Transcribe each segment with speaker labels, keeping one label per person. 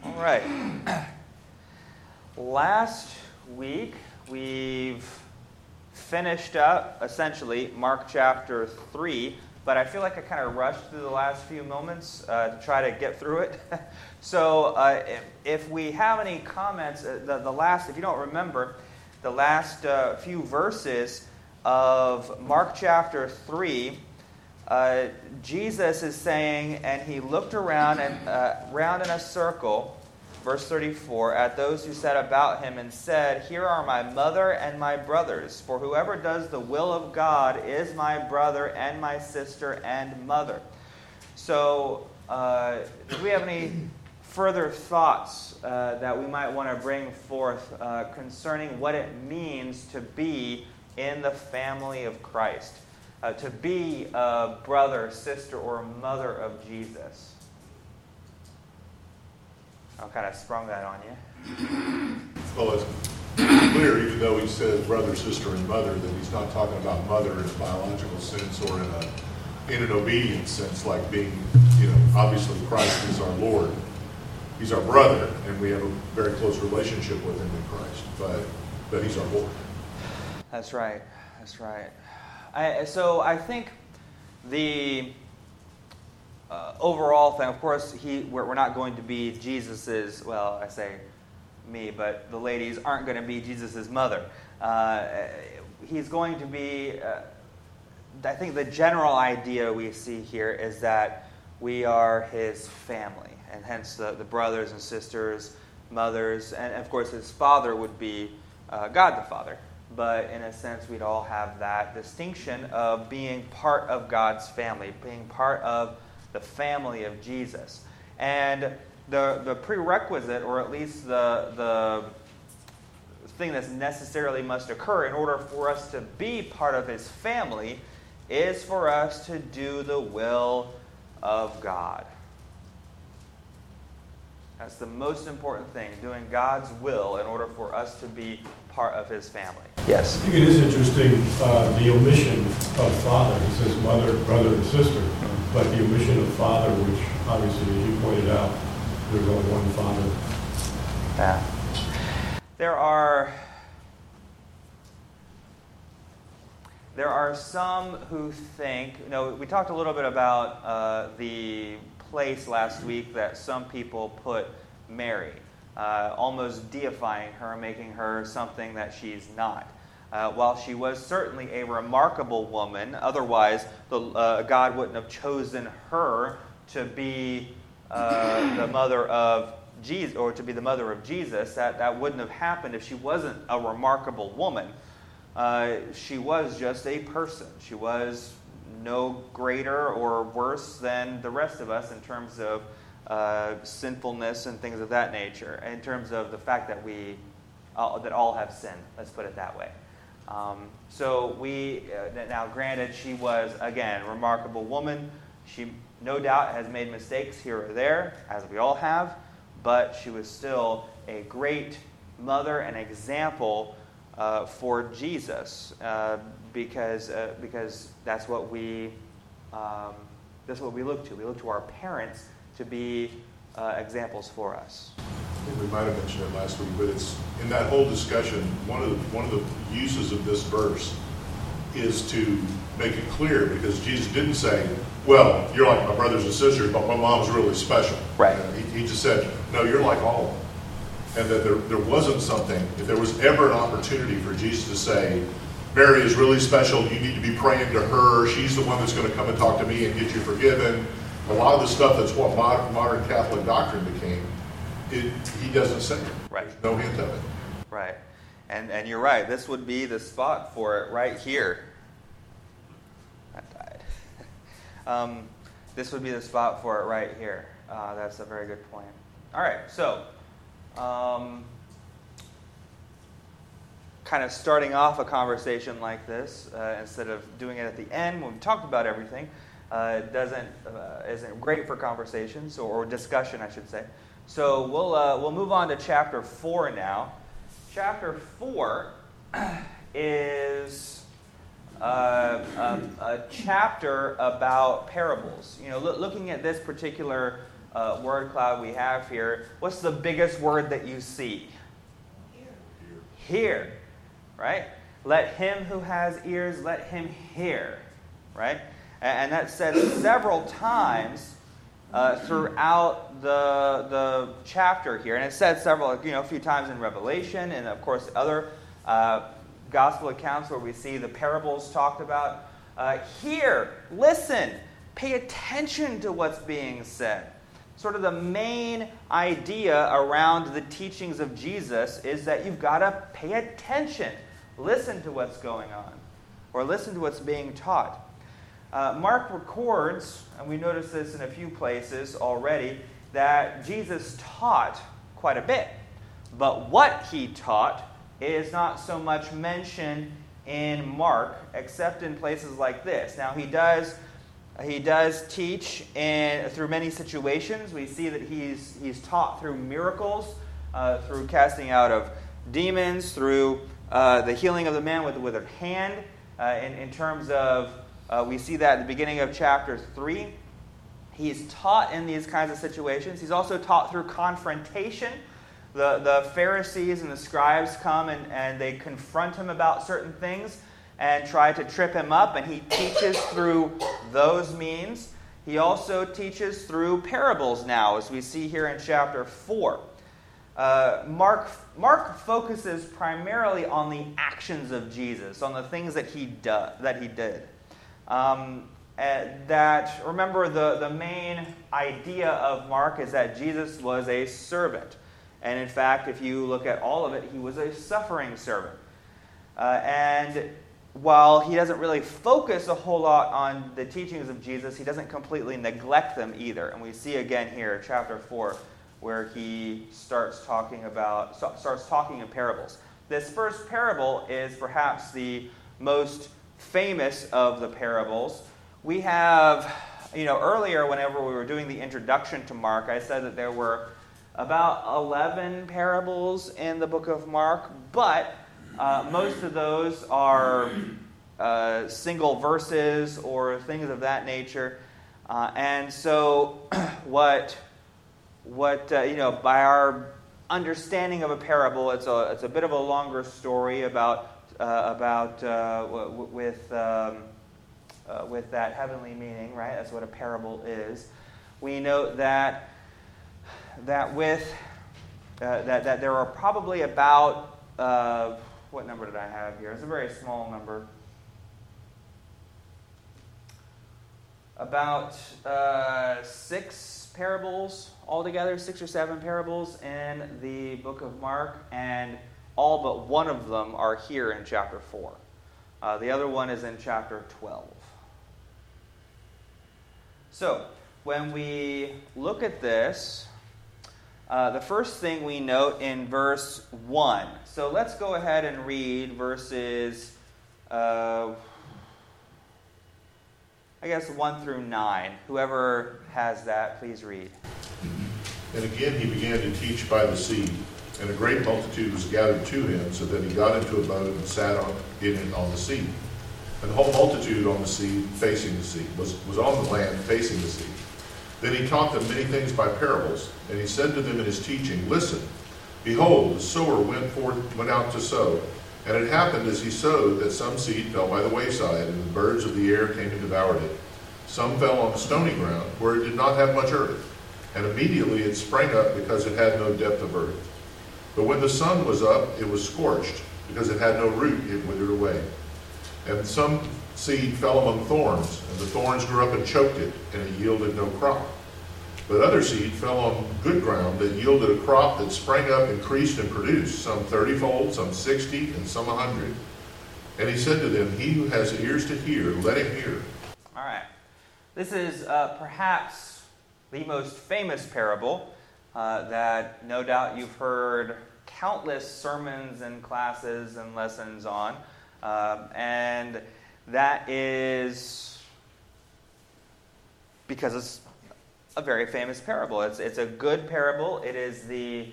Speaker 1: All right. Last week, we've finished up, essentially, Mark chapter 3, but I feel like I kind of rushed through the last few moments to try to get through it. So if we have any comments, if you don't remember, the last few verses of Mark chapter 3, Jesus is saying, and he looked around round in a circle, verse 34, at those who sat about him and said, "Here are my mother and my brothers, for whoever does the will of God is my brother and my sister and mother." So, do we have any further thoughts that we might want to bring forth concerning what it means to be in the family of Christ? To be a brother, sister, or mother of Jesus. I kind of sprung that on you.
Speaker 2: Well, it's clear, even though he says brother, sister, and mother, that he's not talking about mother in a biological sense or in an obedience sense, like being, obviously Christ is our Lord. He's our brother, and we have a very close relationship with him in Christ, but he's our Lord.
Speaker 1: That's right. That's right. So I think the overall thing, of course, we're not going to be Jesus's, well, I say me, but the ladies aren't going to be Jesus's mother. He's going to be, I think the general idea we see here is that we are his family, and hence the brothers and sisters, mothers, and of course his father would be God the Father. But in a sense, we'd all have that distinction of being part of God's family, being part of the family of Jesus. And the prerequisite, or at least the thing that necessarily must occur in order for us to be part of his family, is for us to do the will of God. That's the most important thing, doing God's will in order for us to be part of his family. Yes?
Speaker 3: I think it is interesting, the omission of father. He says mother, brother, and sister, but the omission of father, which obviously, as you pointed out, there's only one father.
Speaker 1: Yeah. There are some who think, we talked a little bit about the place last week that some people put Mary, almost deifying her, making her something that she's not. While she was certainly a remarkable woman, otherwise God wouldn't have chosen her to be the mother of Jesus, or to be the mother of Jesus. That wouldn't have happened if she wasn't a remarkable woman. She was just a person. She was no greater or worse than the rest of us in terms of sinfulness and things of that nature, in terms of the fact that that all have sinned. Let's put it that way. So now granted, she was, again, a remarkable woman. She no doubt has made mistakes here or there, as we all have, but she was still a great mother and example for Jesus, because that's what we look to. We look to our parents to be examples for us.
Speaker 2: I think we might have mentioned it last week, but it's in that whole discussion. One of the uses of this verse is to make it clear, because Jesus didn't say, "Well, you're like my brothers and sisters, but my mom's really special."
Speaker 1: Right.
Speaker 2: He just said, "No, you're like all of them." And that there wasn't something, if there was ever an opportunity for Jesus to say, "Mary is really special, you need to be praying to her, she's the one that's going to come and talk to me and get you forgiven," a lot of the stuff that's what modern Catholic doctrine became, he doesn't say it.
Speaker 1: Right.
Speaker 2: There's no hint of it.
Speaker 1: Right. And you're right, this would be the spot for it right here. I died. This would be the spot for it right here. That's a very good point. All right, so kind of starting off a conversation like this, instead of doing it at the end when we talked about everything, isn't great for conversations or discussion, I should say. So we'll move on to chapter 4 now. Chapter 4 is a chapter about parables. Looking at this particular word cloud we have here, what's the biggest word that you see? Hear. Right? Let him who has ears, let him hear. Right? And that's said several times throughout the chapter here. And it's said a few times in Revelation, and of course other gospel accounts where we see the parables talked about. Hear, listen, pay attention to what's being said. Sort of the main idea around the teachings of Jesus is that you've got to pay attention. Listen to what's going on, or listen to what's being taught. Mark records, and we notice this in a few places already, that Jesus taught quite a bit. But what he taught is not so much mentioned in Mark, except in places like this. Now, he does teach through many situations. We see that he's taught through miracles, through casting out of demons, through the healing of the man with the withered hand. In terms of, we see that at the beginning of chapter 3. He's taught in these kinds of situations. He's also taught through confrontation. The Pharisees and the scribes come and they confront him about certain things and try to trip him up, and he teaches through those means. He also teaches through parables now, as we see here in chapter 4. Mark focuses primarily on the actions of Jesus, on the things that he did. Remember, the main idea of Mark is that Jesus was a servant. And in fact, if you look at all of it, he was a suffering servant. And while he doesn't really focus a whole lot on the teachings of Jesus, he doesn't completely neglect them either. And we see again here, chapter 4, where he starts talking in parables. This first parable is perhaps the most famous of the parables. We have, earlier whenever we were doing the introduction to Mark, I said that there were about 11 parables in the book of Mark, but most of those are single verses or things of that nature. And so by our understanding of a parable, it's a bit of a longer story with that heavenly meaning, right? That's what a parable is. We note that there are probably about what number did I have here? It's a very small number. About 6 parables altogether, 6 or 7 parables in the book of Mark, and all but one of them are here in chapter 4. The other one is in chapter 12. So, when we look at this, the first thing we note in verse 1. So let's go ahead and read verses, 1 through 9. Whoever has that, please read.
Speaker 2: And again he began to teach by the sea, and a great multitude was gathered to him, so that he got into a boat and sat in it on the sea. And the whole multitude on the sea, facing the sea, was on the land facing the sea. Then he taught them many things by parables, and he said to them in his teaching, Listen, behold, the sower went out to sow. And it happened as he sowed that some seed fell by the wayside, and the birds of the air came and devoured it. Some fell on the stony ground, where it did not have much earth, and immediately it sprang up because it had no depth of earth. But when the sun was up, it was scorched, because it had no root, it withered away. And some seed fell among thorns, and the thorns grew up and choked it, and it yielded no crop. But other seed fell on good ground that yielded a crop that sprang up, increased, and produced, some 30-fold, some 60, and some 100. And he said to them, He who has ears to hear, let him hear.
Speaker 1: All right. This is perhaps the most famous parable that no doubt you've heard countless sermons and classes and lessons on. And that is because it's a very famous parable. It's a good parable. It is the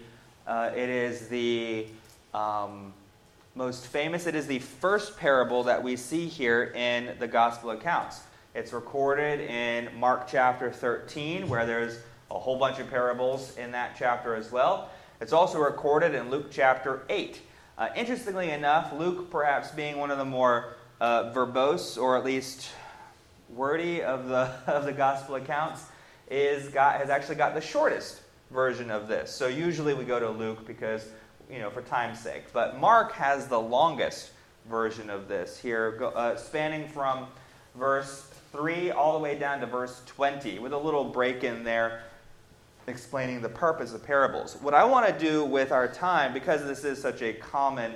Speaker 1: most famous. It is the first parable that we see here in the gospel accounts. It's recorded in Mark chapter 13, where there's a whole bunch of parables in that chapter as well. It's also recorded in Luke chapter 8. Interestingly enough, Luke, perhaps being one of the more verbose, or at least wordy of the gospel accounts, has actually got the shortest version of this. So usually we go to Luke because, for time's sake. But Mark has the longest version of this here, spanning from verse 3 all the way down to verse 20, with a little break in there explaining the purpose of parables. What I want to do with our time, because this is such a common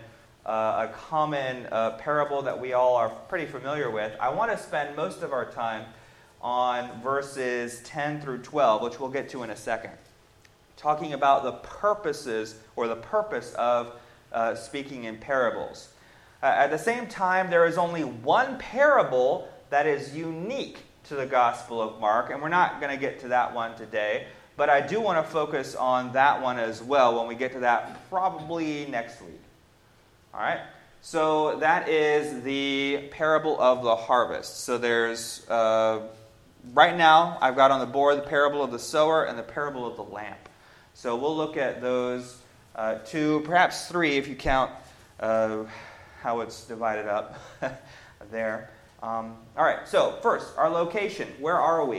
Speaker 1: parable that we all are pretty familiar with, I want to spend most of our time on verses 10 through 12, which we'll get to in a second, talking about the purposes or the purpose of speaking in parables. At the same time, there is only one parable that is unique to the Gospel of Mark, and we're not going to get to that one today, but I do want to focus on that one as well when we get to that probably next week. All right? So that is the parable of the harvest. So there's, right now, I've got on the board the parable of the sower and the parable of the lamp. So we'll look at those two, perhaps three if you count how it's divided up there. All right, so first, our location. Where are we?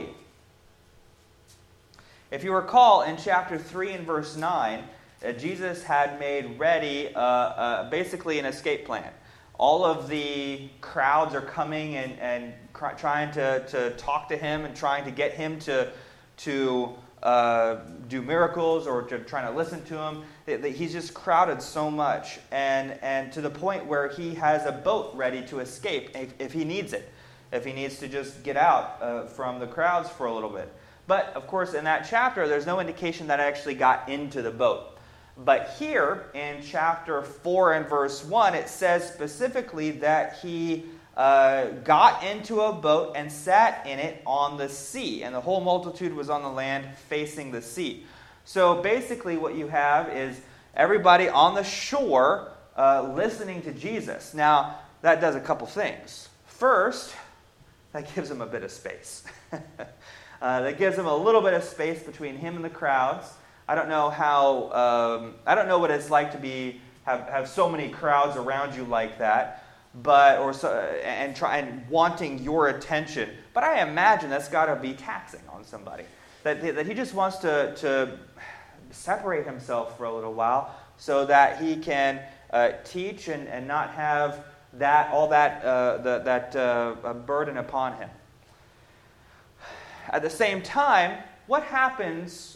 Speaker 1: If you recall, in chapter 3 and verse 9, Jesus had made ready basically an escape plan. All of the crowds are coming and trying to talk to him and trying to get him to do miracles or to trying to listen to him. He's just crowded so much, and to the point where he has a boat ready to escape if he needs it, if he needs to just get out from the crowds for a little bit. But, of course, in that chapter, there's no indication that I actually got into the boat. But here, in chapter 4 and verse 1, it says specifically that he got into a boat and sat in it on the sea. And the whole multitude was on the land facing the sea. So basically what you have is everybody on the shore listening to Jesus. Now, that does a couple things. First, that gives him a bit of space. That gives him a little bit of space between him and the crowds. I don't know what it's like to have so many crowds around you like that, and wanting your attention. But I imagine that's got to be taxing on somebody. That he just wants to separate himself for a little while so that he can teach and not have that burden upon him. At the same time, what happens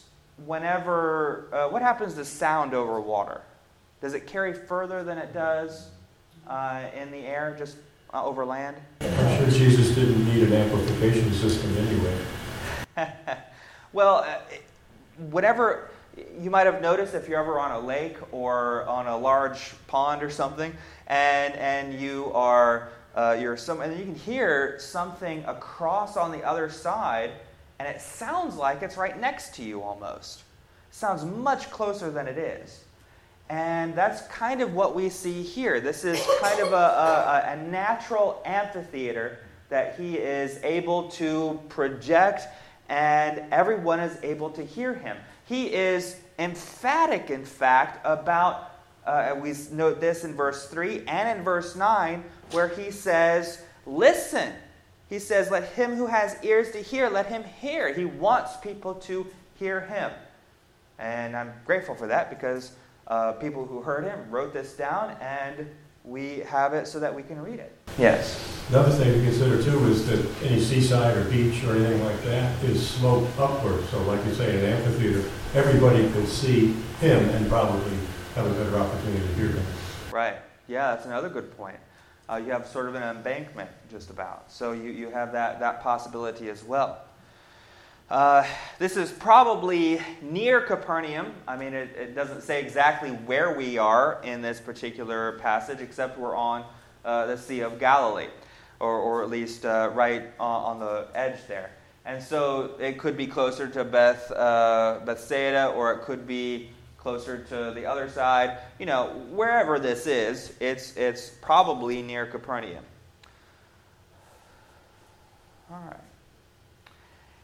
Speaker 1: to sound over water? Does it carry further than it does in the air, just over land?
Speaker 3: I'm sure Jesus didn't need an amplification system anyway.
Speaker 1: Well, whenever you might have noticed, if you're ever on a lake or on a large pond or something, and you are and you can hear something across on the other side, and it sounds like it's right next to you almost. It sounds much closer than it is. And that's kind of what we see here. This is kind of a natural amphitheater that he is able to project, and everyone is able to hear him. He is emphatic, in fact, about, we note this in verse 3 and in verse 9, where he says, listen. He says, let him who has ears to hear, let him hear. He wants people to hear him. And I'm grateful for that because people who heard him wrote this down, and we have it so that we can read it. Yes?
Speaker 3: Another thing to consider, too, is that any seaside or beach or anything like that is sloped upward. So like you say, in an amphitheater, everybody could see him and probably have a better opportunity to hear him.
Speaker 1: Right. Yeah, that's another good point. You have sort of an embankment just about. So you have that possibility as well. This is probably near Capernaum. I mean, it doesn't say exactly where we are in this particular passage, except we're on the Sea of Galilee, or at least right on the edge there. And so it could be closer to Bethsaida, or it could be closer to the other side. Wherever this is, it's probably near Capernaum. All right.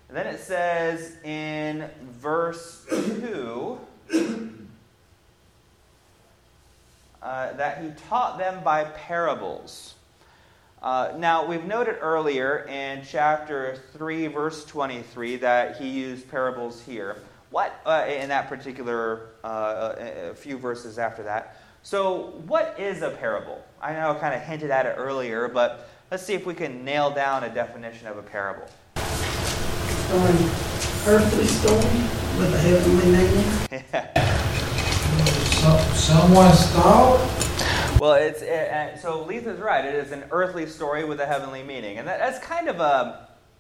Speaker 1: And then it says in verse 2 that he taught them by parables. Now, we've noted earlier in chapter 3, verse 23, that he used parables here. What, in that particular few verses after that. So, what is a parable? I know I kind of hinted at it earlier, but let's see if we can nail down a definition of a parable.
Speaker 4: Earthly story with a heavenly meaning.
Speaker 5: Someone's thought?
Speaker 1: Well, so Letha's right. It is an earthly story with a heavenly meaning. And that's kind of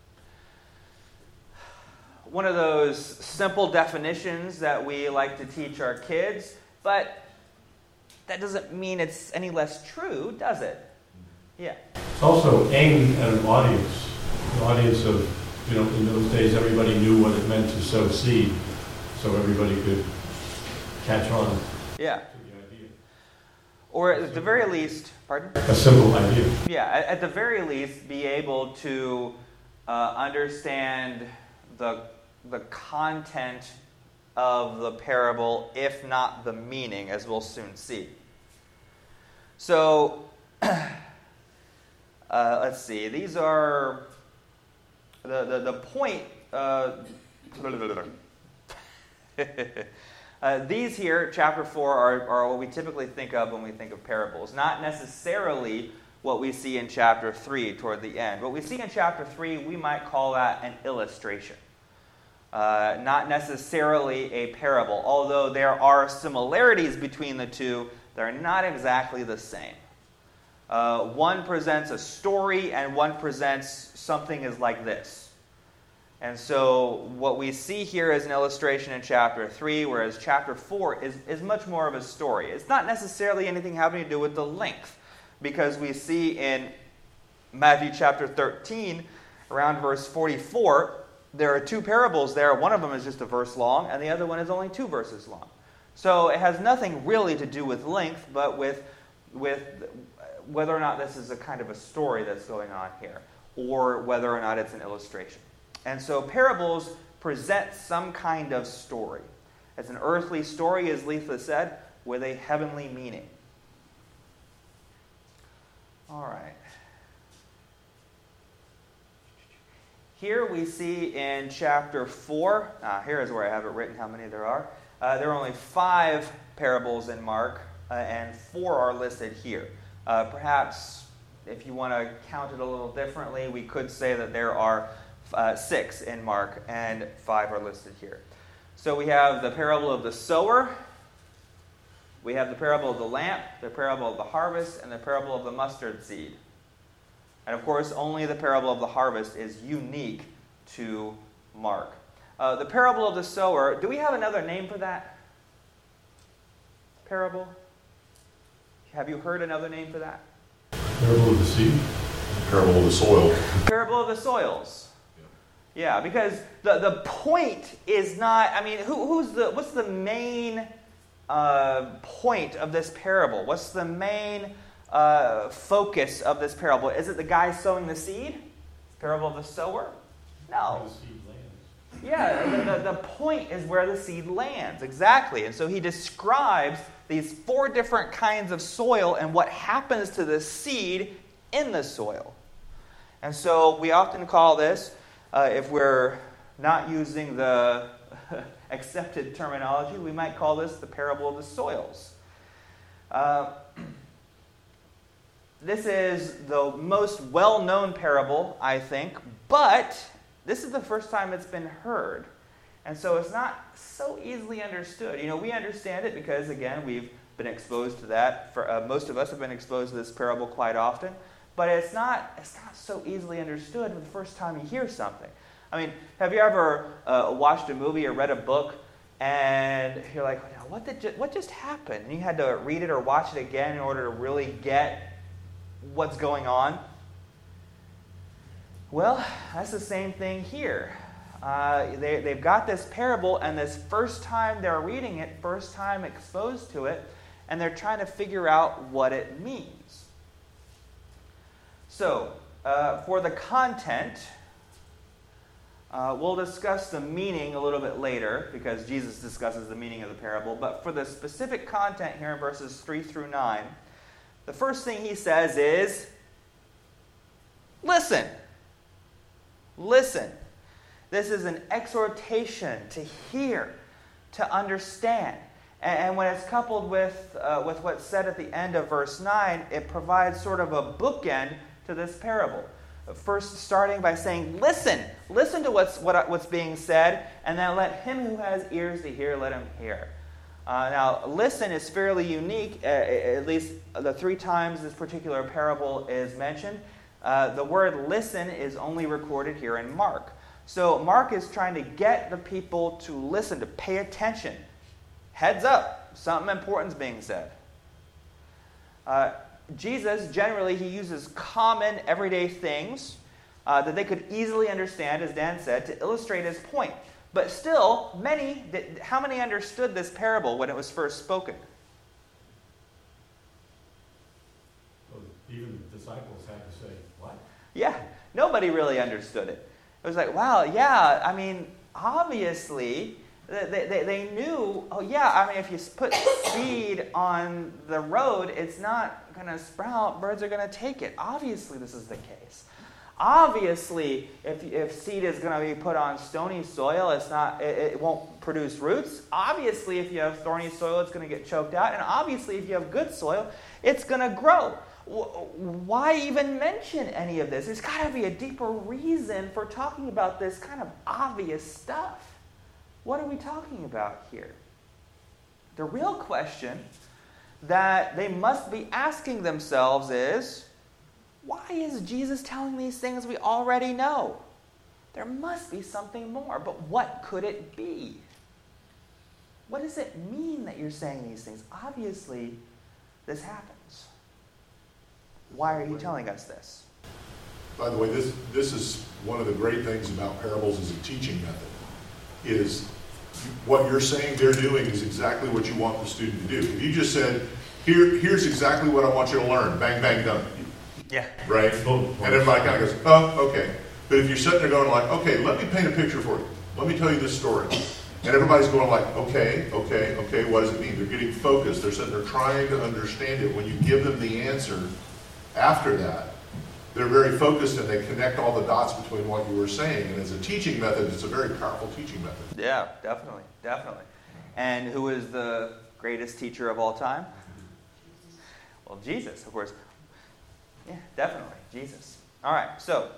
Speaker 1: one of those simple definitions that we like to teach our kids, but that doesn't mean it's any less true, does it? Yeah.
Speaker 3: It's also aimed at an audience. The audience of, in those days, everybody knew what it meant to sow seed, so everybody could catch on.
Speaker 1: Yeah. Or at the very least, pardon?
Speaker 3: A simple idea.
Speaker 1: Yeah, at the very least, be able to understand the content of the parable, if not the meaning, as we'll soon see. So, let's see. These are the point. These here, chapter 4, are what we typically think of when we think of parables. Not necessarily what we see in chapter 3 toward the end. What we see in chapter 3, we might call that an illustration. Not necessarily a parable. Although there are similarities between the two, they're not exactly the same. One presents a story and one presents something is like this. And so what we see here is an illustration in chapter 3, whereas chapter 4 is much more of a story. It's not necessarily anything having to do with the length, because we see in Matthew chapter 13, around verse 44, there are two parables there. One of them is just a verse long, and the other one is only 2 verses long. So it has nothing really to do with length, but with whether or not this is a kind of a story that's going on here, or whether or not it's an illustration. And so parables present some kind of story. It's an earthly story, as Letha said, with a heavenly meaning. All right. Here we see in chapter 4, here is where I have it written how many there are. There are only 5 parables in Mark, and 4 are listed here. Perhaps, if you want to count it a little differently, we could say that there are 6 in Mark, and 5 are listed here. So we have the parable of the sower, we have the parable of the lamp, the parable of the harvest, and the parable of the mustard seed. And of course, only the parable of the harvest is unique to Mark. The parable of the sower, do we have another name for that parable? Have you heard another name for that?
Speaker 3: Parable of the seed?
Speaker 2: Parable of the soil.
Speaker 1: Parable of the soils. Yeah, because the point is not, what's the main point of this parable? What's the main focus of this parable? Is it the guy sowing the seed? Parable of the sower? No.
Speaker 3: The seed lands.
Speaker 1: Yeah, the point is where the seed lands, exactly. And so he describes these 4 different kinds of soil and what happens to the seed in the soil. And so we often call this, if we're not using the accepted terminology, we might call this the parable of the soils. This is the most well-known parable, I think, but this is the first time it's been heard. And so it's not so easily understood. We understand it because, again, we've been exposed to that. Most of us have been exposed to this parable quite often. But it's not so easily understood the first time you hear something. Have you ever watched a movie or read a book and you're like, what just happened? And you had to read it or watch it again in order to really get what's going on? Well, that's the same thing here. They've got this parable, and this first time they're reading it, first time exposed to it, and they're trying to figure out what it means. So, for the content, We'll discuss the meaning a little bit later because Jesus discusses the meaning of the parable. But for the specific content here in verses 3 through 9, the first thing he says is, listen. Listen. This is an exhortation to hear, to understand. And when it's coupled with what's said at the end of verse 9, it provides sort of a bookend to this parable. First starting by saying, listen. Listen to what's being said, and then let him who has ears to hear, let him hear. Now, listen is fairly unique, at least the 3 times this particular parable is mentioned. The word listen is only recorded here in Mark. So Mark is trying to get the people to listen, to pay attention. Heads up, something important is being said. Jesus, generally, he uses common, everyday things that they could easily understand, as Dan said, to illustrate his point. But still, how many understood this parable when it was first spoken?
Speaker 3: Well, even the disciples had to say, what?
Speaker 1: Yeah, nobody really understood it. It was like, wow, yeah, I mean, obviously, they knew, oh yeah, I mean, if you put seed on the road, it's not going to sprout, birds are going to take it. Obviously, this is the case. Obviously, if seed is going to be put on stony soil, it won't produce roots. Obviously, if you have thorny soil, it's going to get choked out. And obviously, if you have good soil, it's going to grow. Why even mention any of this? There's got to be a deeper reason for talking about this kind of obvious stuff. What are we talking about here? The real question that they must be asking themselves is, why is Jesus telling these things we already know? There must be something more, but what could it be? What does it mean that you're saying these things? Obviously, this happens. Why are you telling us this?
Speaker 2: By the way, this is one of the great things about parables as a teaching method, is what you're saying they're doing is exactly what you want the student to do. If you just said, here's exactly what I want you to learn, bang, bang, done.
Speaker 1: Yeah.
Speaker 2: Right? And everybody kind of goes, oh, okay. But if you're sitting there going like, okay, let me paint a picture for you. Let me tell you this story. And everybody's going like, okay, what does it mean? They're getting focused. They're sitting there trying to understand it. When you give them the answer after that, they're very focused and they connect all the dots between what you were saying. And as a teaching method, it's a very powerful teaching method.
Speaker 1: Yeah, definitely. And who is the greatest teacher of all time? Well, Jesus, of course. Yeah, definitely, Jesus. All right, so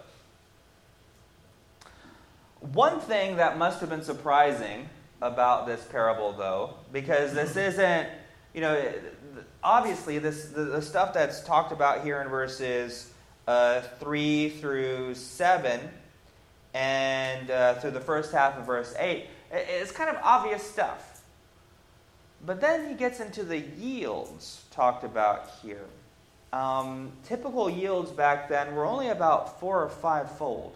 Speaker 1: one thing that must have been surprising about this parable, though, because this isn't, obviously the stuff that's talked about here in verses 3 through 7 and through the first half of verse 8, it's kind of obvious stuff. But then he gets into the yields talked about here. Typical yields back then were only about 4 or 5-fold.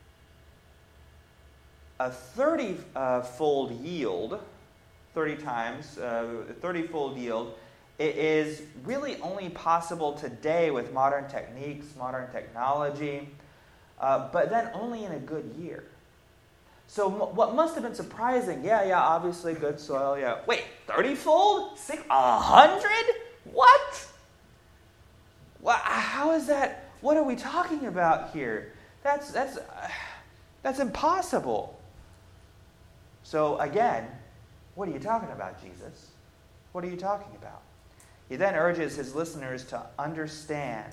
Speaker 1: A 30-fold yield, 30 times, 30-fold yield, it is really only possible today with modern techniques, modern technology, but then only in a good year. So what must have been surprising, obviously good soil, yeah. Wait, 30-fold? 100? What? Well, how is that? What are we talking about here? That's impossible. So again, what are you talking about, Jesus? What are you talking about? He then urges his listeners to understand.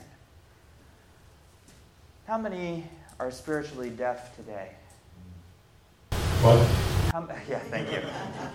Speaker 1: How many are spiritually deaf today?
Speaker 3: What?
Speaker 1: Yeah, thank you.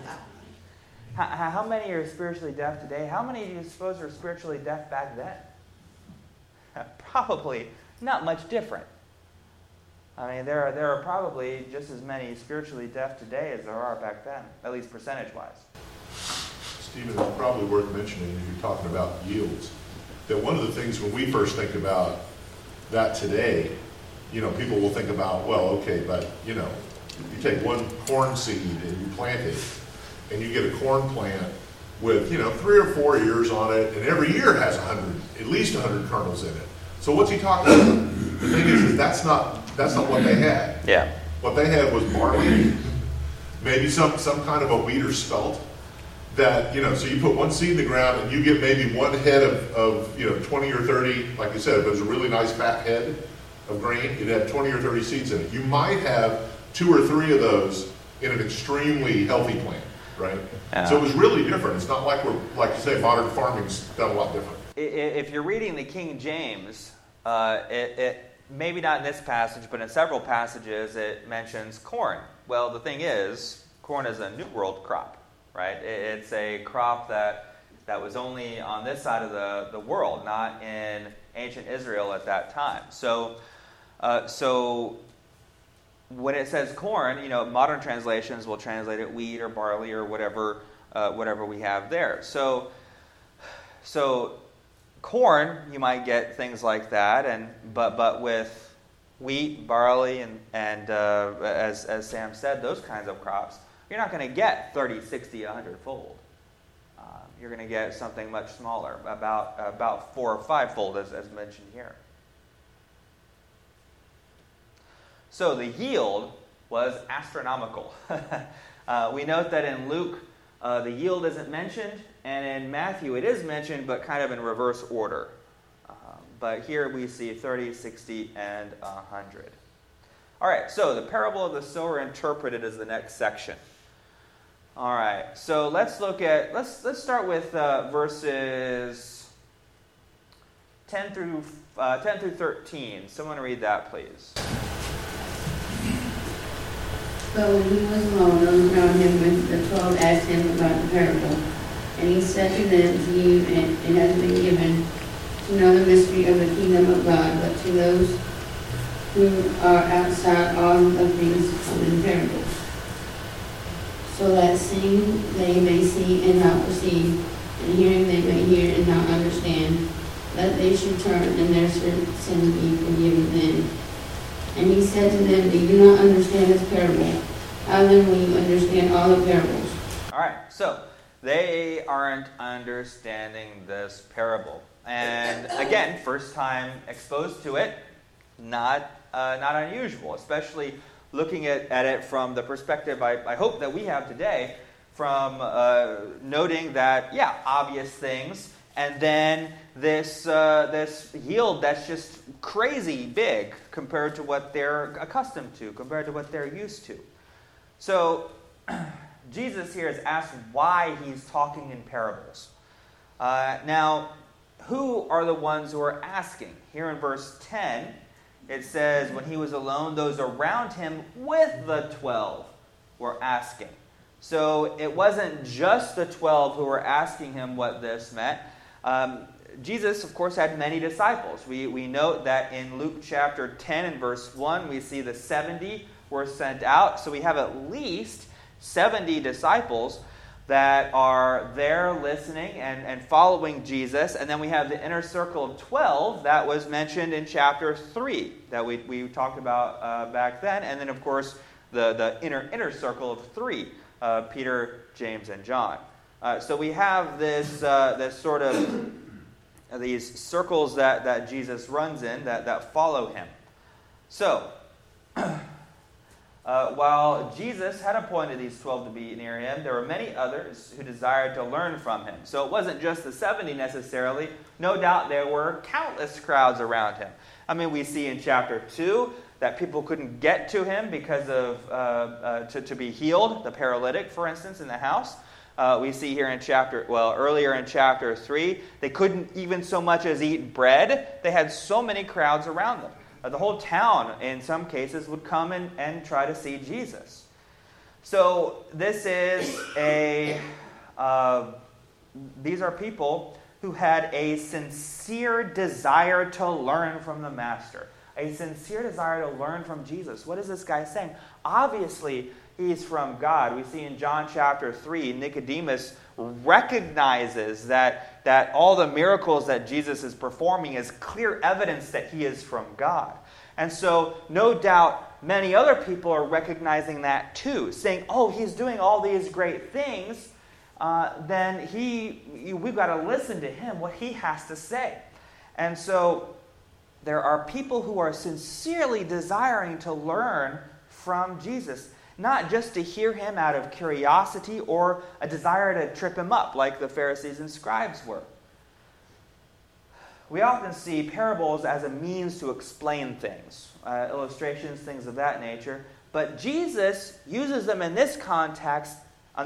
Speaker 1: How many are spiritually deaf today? How many do you suppose were spiritually deaf back then? Probably not much different. I mean, there are probably just as many spiritually deaf today as there are back then, at least percentage-wise.
Speaker 2: Stephen, it's probably worth mentioning, if you're talking about yields, that one of the things when we first think about that today, people will think about, well, okay, but, you take one corn seed and you plant it, and you get a corn plant with, 3 or 4 ears on it, and every ear has at least 100 kernels in it. So what's he talking about? The thing is that's not what they had.
Speaker 1: Yeah.
Speaker 2: What they had was barley, maybe some kind of a wheat or spelt. That, so you put one seed in the ground and you get maybe one head of 20 or 30, like you said, if it was a really nice fat head of grain, you'd have 20 or 30 seeds in it. You might have 2 or 3 of those in an extremely healthy plant, right? So it was really different. It's not like like you say, modern farming's done a lot different.
Speaker 1: If you're reading the King James, it maybe not in this passage, but in several passages, it mentions corn. Well, the thing is, corn is a New World crop. Right? It's a crop that was only on this side of the world, not in ancient Israel at that time. So when it says corn, modern translations will translate it wheat or barley or whatever we have there. So corn, you might get things like that, but with wheat, barley, and as Sam said, those kinds of crops, you're not going to get 30, 60, 100-fold. You're going to get something much smaller, about 4 or 5-fold, as mentioned here. So the yield was astronomical. We note that in Luke, the yield isn't mentioned, and in Matthew it is mentioned, but kind of in reverse order. But here we see 30, 60, and 100. All right, so the parable of the sower interpreted is the next section. All right, so let's start with verses 10 through 13. Someone read that, please.
Speaker 5: But when he was alone, those around him with the 12 asked him about the parable. And he said to them, to you it has been given to know the mystery of the kingdom of God, but to those who are outside, all of things come in parables, so that seeing they may see and not perceive, and hearing they may hear and not understand, that they should turn and their sins be forgiven them. And he said to them, do you not understand this parable? How then will you understand all the parables?
Speaker 1: All right, so they aren't understanding this parable. And again, first time exposed to it, not unusual, especially looking at it from the perspective I hope that we have today, from noting that, obvious things, and then this yield that's just crazy big compared to what they're accustomed to, compared to what they're used to. So Jesus here is asked why he's talking in parables. Now, who are the ones who are asking? Here in verse 10, it says, when he was alone, those around him with the 12 were asking. So it wasn't just the 12 who were asking him what this meant. Jesus, of course, had many disciples. We note that in Luke chapter 10 and verse 1, we see the 70 were sent out. So we have at least 70 disciples that are there listening and following Jesus. And then we have the inner circle of 12 that was mentioned in chapter 3 that we talked about back then. And then, of course, the inner circle of 3, Peter, James, and John. So we have this sort of these circles that Jesus runs in that follow him. So, while Jesus had appointed these 12 to be near him, there were many others who desired to learn from him. So it wasn't just the 70 necessarily. No doubt there were countless crowds around him. I mean, we see in chapter 2 that people couldn't get to him because of to be healed, the paralytic, for instance, in the house. We see here in earlier in chapter 3, they couldn't even so much as eat bread. They had so many crowds around them. The whole town, in some cases, would come and try to see Jesus. So this is these are people who had a sincere desire to learn from the Master. A sincere desire to learn from Jesus. What is this guy saying? Obviously, he's from God. We see in John chapter 3, Nicodemus recognizes that all the miracles that Jesus is performing is clear evidence that he is from God. And so, no doubt, many other people are recognizing that too, saying, oh, he's doing all these great things, then we've got to listen to him, what he has to say. And so, there are people who are sincerely desiring to learn from Jesus, not just to hear him out of curiosity or a desire to trip him up like the Pharisees and scribes were. We often see parables as a means to explain things, illustrations, things of that nature. But Jesus uses them in this context, in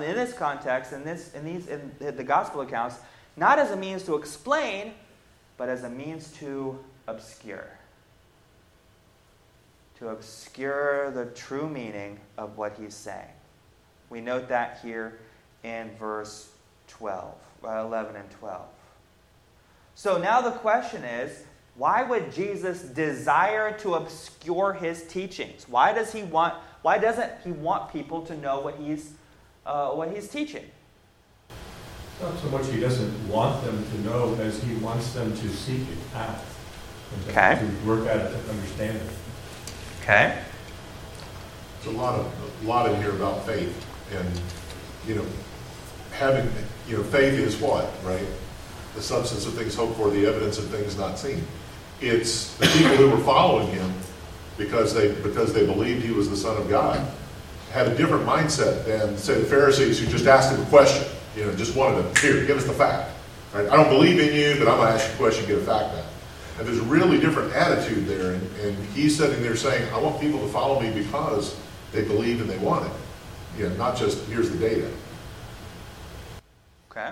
Speaker 1: the gospel accounts, not as a means to explain, but as a means to obscure. To obscure the true meaning of what he's saying. We note that here in verse 11 and 12. So now the question is, why would Jesus desire to obscure his teachings? Why doesn't he want people to know what he's teaching?
Speaker 3: Not so much he doesn't want them to know as he wants them to seek it out.
Speaker 1: Okay.
Speaker 3: To work at it, to understand it.
Speaker 1: Okay.
Speaker 2: There's a lot in here about faith, and having faith is what, right? The substance of things hoped for, the evidence of things not seen. It's the people who were following him because they believed he was the Son of God had a different mindset than, say, the Pharisees who just asked him a question. Just wanted to, here, give us the fact. Right? I don't believe in you, but I'm going to ask you a question, get a fact back. And there's a really different attitude there. And he's sitting there saying, I want people to follow me because they believe and they want it. Not just, here's the data.
Speaker 1: Okay.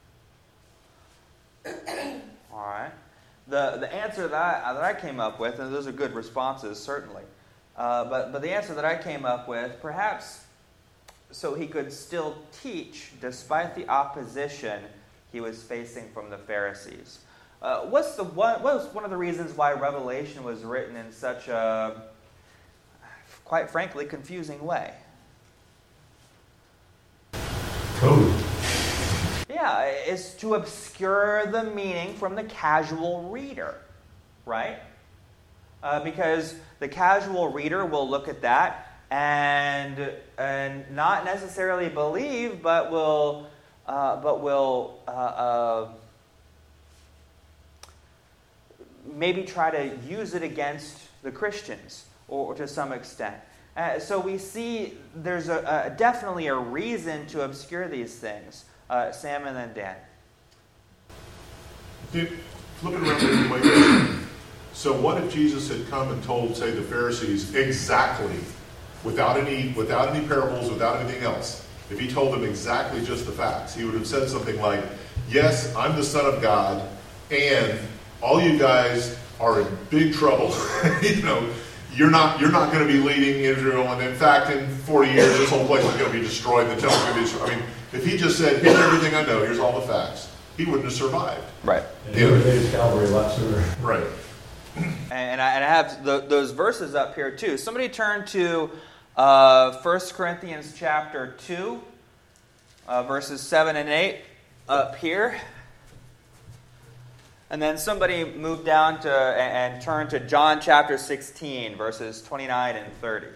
Speaker 1: All right. The answer that I came up with, and those are good responses, certainly. But the answer that I came up with, perhaps so he could still teach despite the opposition he was facing from the Pharisees. What was one of the reasons why Revelation was written in such a, quite frankly, confusing way?
Speaker 3: Code.
Speaker 1: Yeah, it's to obscure the meaning from the casual reader, right? Because the casual reader will look at that and not necessarily believe, but will maybe try to use it against the Christians, or to some extent. So we see there's definitely a reason to obscure these things. Sam and then Dan.
Speaker 2: Flip it around the way. So what if Jesus had come and told, say, the Pharisees exactly, without any parables, without anything else, if he told them exactly just the facts, he would have said something like, yes, I'm the Son of God, and all you guys are in big trouble. You're not going to be leading Israel, and in fact, in 40 years, this whole place is going to be destroyed. The temple's going to be destroyed. I mean, if he just said, here's everything I know, here's all the facts, he wouldn't have survived.
Speaker 1: Right.
Speaker 3: And he would have made his Calvary a lot sooner.
Speaker 2: Right.
Speaker 1: And I have those verses up here too. Somebody turn to 1 Corinthians chapter 2, verses 7 and 8 up here. And then somebody move down to and turn to John chapter 16, verses 29 and 30.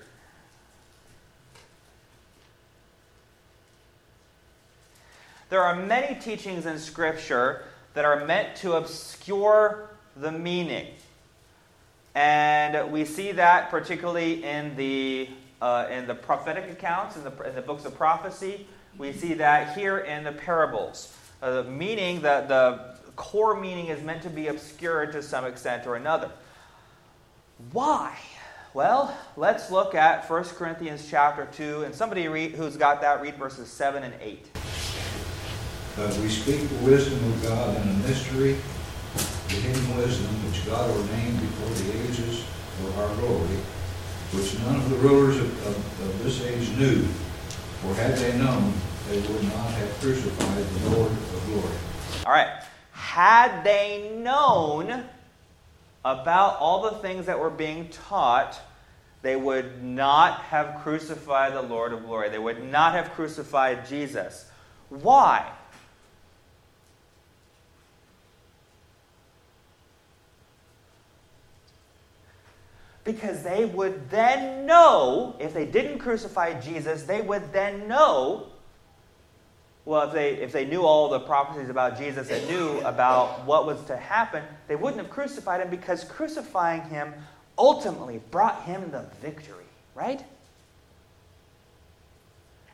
Speaker 1: There are many teachings in Scripture that are meant to obscure the meaning. And we see that particularly in the prophetic accounts, in the books of prophecy. We see that here in the parables. The meaning, the core meaning is meant to be obscured to some extent or another. Why? Well, let's look at 1 Corinthians chapter 2. And somebody who's got that, read verses 7 and 8.
Speaker 6: We speak the wisdom of God in a mystery, the hidden wisdom which God ordained before the ages for our glory, which none of the rulers of this age knew, for had they known, they would not have crucified the Lord of glory.
Speaker 1: All right. Had they known about all the things that were being taught, they would not have crucified the Lord of glory. They would not have crucified Jesus. Why? Because they would then know, if they didn't crucify Jesus, they would then know, well, if they knew all the prophecies about Jesus and knew about what was to happen, they wouldn't have crucified him, because crucifying him ultimately brought him the victory, right?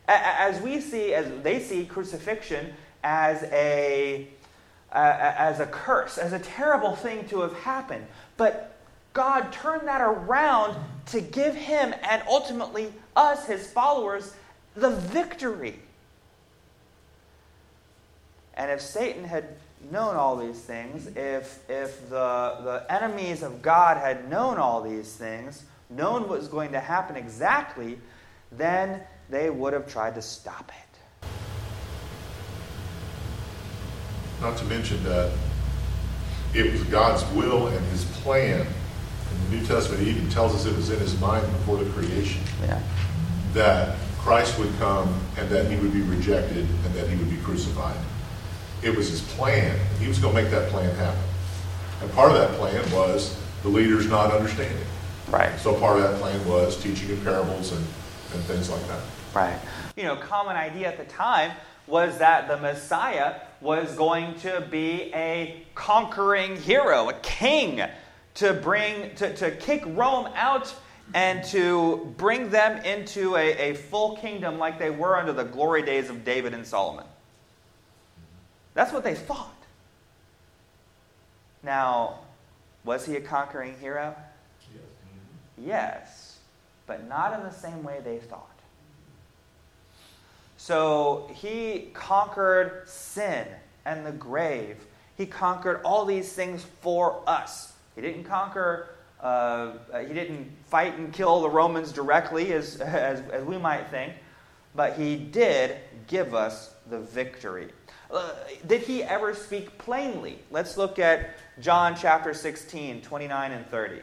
Speaker 1: As they see crucifixion as a curse, as a terrible thing to have happened. But God turned that around to give him and ultimately us, his followers, the victory. And if Satan had known all these things, if the enemies of God had known all these things, known what was going to happen exactly, then they would have tried to stop it.
Speaker 2: Not to mention that it was God's will and his plan. In the New Testament, he even tells us it was in his mind before the creation.
Speaker 1: Yeah.
Speaker 2: That Christ would come and that he would be rejected and that he would be crucified. It was his plan. He was going to make that plan happen. And part of that plan was the leaders not understanding.
Speaker 1: Right.
Speaker 2: So part of that plan was teaching in parables and things like that.
Speaker 1: Right. Common idea at the time was that the Messiah was going to be a conquering hero, a king, to kick Rome out and to bring them into a full kingdom like they were under the glory days of David and Solomon. That's what they thought. Now, was he a conquering hero? Yes, but not in the same way they thought. So he conquered sin and the grave. He conquered all these things for us. He didn't he didn't fight and kill the Romans directly as we might think, but he did give us the victory. Did he ever speak plainly? Let's look at John chapter 16, 29 and 30.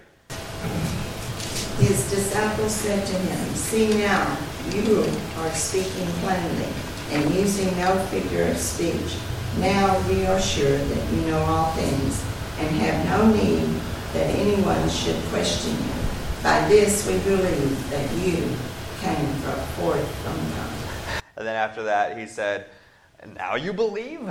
Speaker 7: His disciples said to him, "See now, you are speaking plainly and using no figure of speech. Now we are sure that you know all things and have no need that anyone should question you. By this we believe that you came forth from God."
Speaker 1: And then after that he said, "And now you believe?"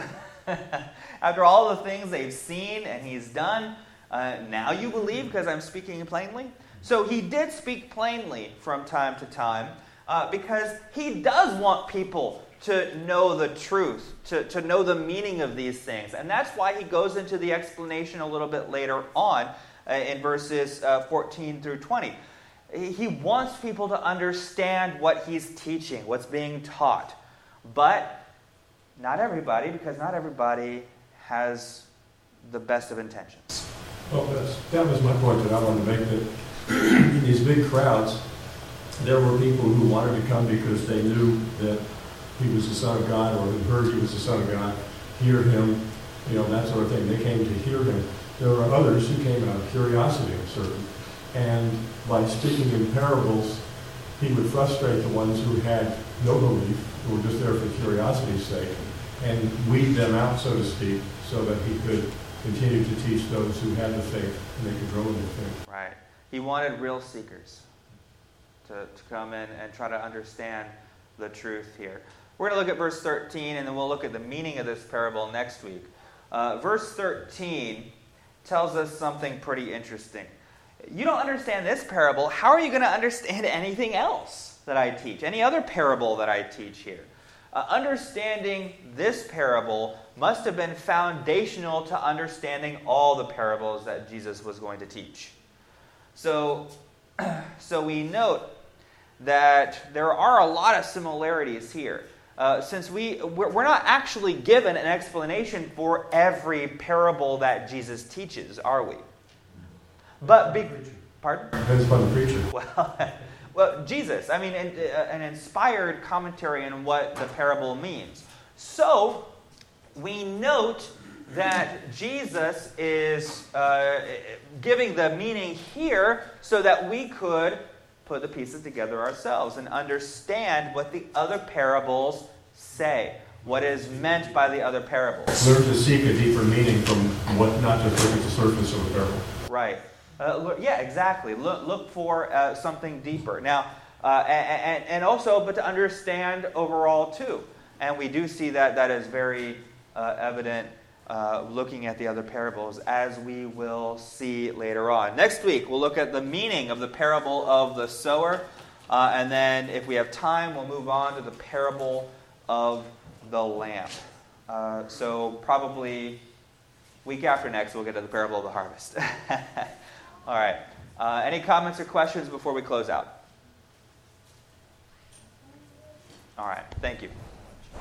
Speaker 1: After all the things they've seen and he's done, now you believe because I'm speaking plainly? So he did speak plainly from time to time because he does want people to know the truth, to know the meaning of these things. And that's why he goes into the explanation a little bit later on in verses 14 through 20. He wants people to understand what he's teaching, what's being taught. But not everybody, because not everybody has the best of intentions.
Speaker 3: Well, that was my point that I wanted to make, that in these big crowds, there were people who wanted to come because they knew that he was the Son of God, or who heard he was the Son of God, hear him, that sort of thing. They came to hear him. There were others who came out of curiosity, I'm certain. And by speaking in parables, he would frustrate the ones who had no belief, who were just there for curiosity's sake, and weed them out, so to speak, so that he could continue to teach those who had the faith and they could grow in their faith.
Speaker 1: Right. He wanted real seekers to come in and try to understand the truth here. We're going to look at verse 13, and then we'll look at the meaning of this parable next week. Verse 13 tells us something pretty interesting. You don't understand this parable, how are you going to understand anything else that I teach? Any other parable that I teach here? Understanding this parable must have been foundational to understanding all the parables that Jesus was going to teach. So we note that there are a lot of similarities here. Since we're not actually given an explanation for every parable that Jesus teaches, are we? But pardon?
Speaker 3: Depends upon the preacher.
Speaker 1: Well, Jesus, an inspired commentary on what the parable means. So we note that Jesus is giving the meaning here so that we could put the pieces together ourselves and understand what the other parables say, what is meant by the other parables.
Speaker 3: Learn to seek a deeper meaning from what, not just look at the surface of a parable.
Speaker 1: Right. Yeah, exactly. Look for something deeper. Now, and also, but to understand overall too. And we do see that is very evident looking at the other parables, as we will see later on. Next week, we'll look at the meaning of the parable of the sower. And then if we have time, we'll move on to the parable of the lamp. So probably week after next, we'll get to the parable of the harvest. All right. Any comments or questions before we close out? All right. Thank you.